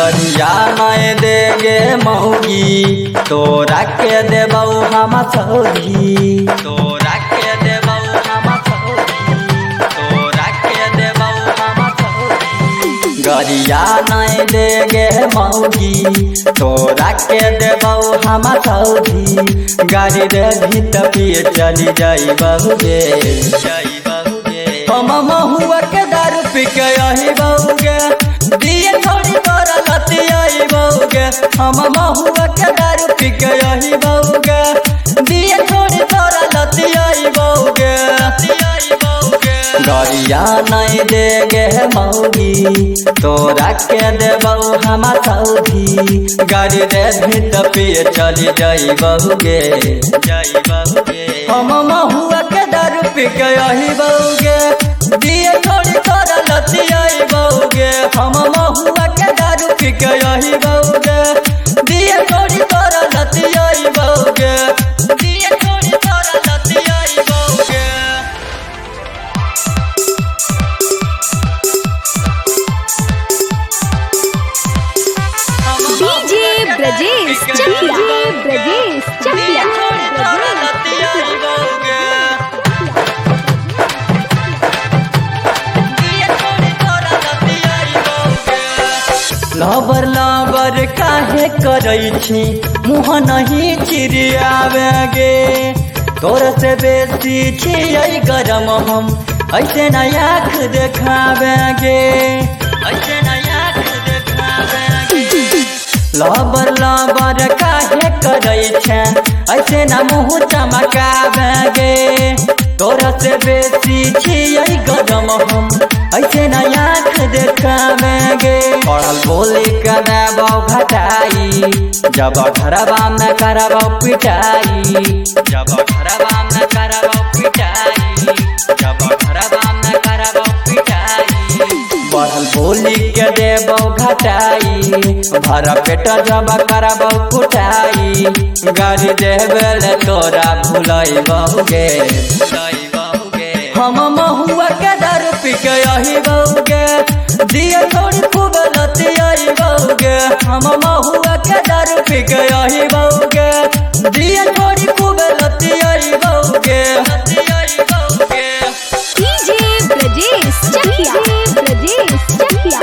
गरिया नहीं देगे मौगी तोरा के देबऊ हम सौगी तोरा के देबऊ हम सौगी तोरा के देबऊ हम सौगी गरिया नहीं देगे मौगी तोरा के देबऊ हम सौगी गाड़ी दे भीत पिए चली जाई बहुगे हम महुआ के दारू पी के यही बहुगे दिए थोड़ी तोरा लतियाई बहुगे हम महुआ के दारू पी के यही बहुगे दिए थोड़ी तोरा लतियाई बहुगे गरिया नहीं देगे मौगी तोरा के देबऊ हम सौगी गाड़ी दे भीत पिए चली जाई बहुगे हम महुआ के दारू पी के यही बहुगे दिए थोड़ी तोरा लतियाई बहुगे हम महुआ के दारू पी के यही बहुगे दिए थोड़ी तोरा लतियाई बहुगे दिए थोड़ी तोरा लतियाई बहुगे डीजे ब्रजेश चकिया लबर लबर काहे करई छी मुँह नहीं चिरियावे गे तोर से बेसी छियै गरम हम ऐसे न आँख देखावे गे ऐसे न आँख देखावे गे लबर लबर काहे करई छे ऐसे न मुँह चमकावे गे तोर से बेसी छियै गरम हम ऐसे न आँख देखावे गे पढ़ल बोले करबौ घटाई जब घरबा में करबौ पिटाई जब घरबा में करबौ पिटाई जब घरबा में करबौ पिटाई पढ़ल बोली के देबौ घटाई भर पेट जब करबौ कुटाई गाड़ी देबे तोरा भुलई बहुगे हम महुआ के दारू पी के यही बहुगे दिए थोड़ी खूब लतियाई बहुगे हम महुआ के दारू पी के यही बहुगे दिए थोड़ी खूब लतियाई बहुगे डीजे ब्रजेश चकिया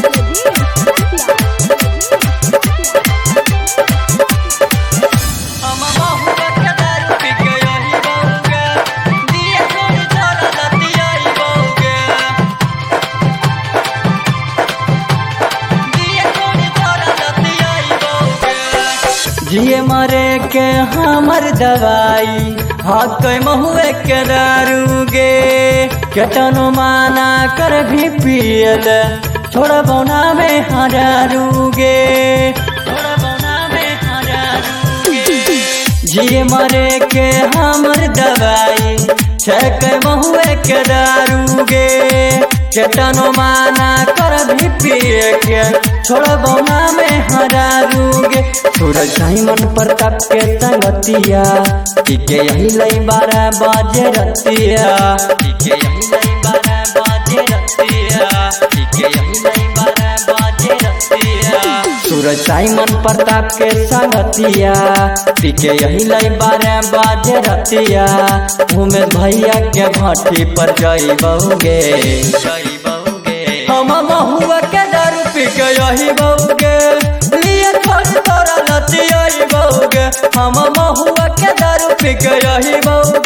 हम महुआ के दारू पी के यही बहुगे दिए थोड़ी तोरा लतियाई बहुगे दिए थोड़ी तोरा लतियाई बहुगे जिए मरे के हमर दवाई हाँ कोई महुए के दारू गे केतनो माना कर भी पियल थोड़ा बौना में हरारू गे थोड़ा बौना में हरारू गे जिए मरे के हमर दवाई छक महुए के दारू गे केतनो माना कर भी पिए के छोड़ बौना में हरारू गे सूरज साइमन प्रताप के संगतिया के यही लई 12 बजे रतिया के यही लई 12 बजे रतिया के यही लई 12 बजे रतिया सूरज साइमन प्रताप के संगतिया के यही लई 12 बजे रतिया उमेश भैया के भाटी पर जई बहुगे हम महुआ के दारू पी के यही बहुगे लिए थोड़ी तोरा लतियाई बहुगे हम महुआ के दारू पी के यही बहुगे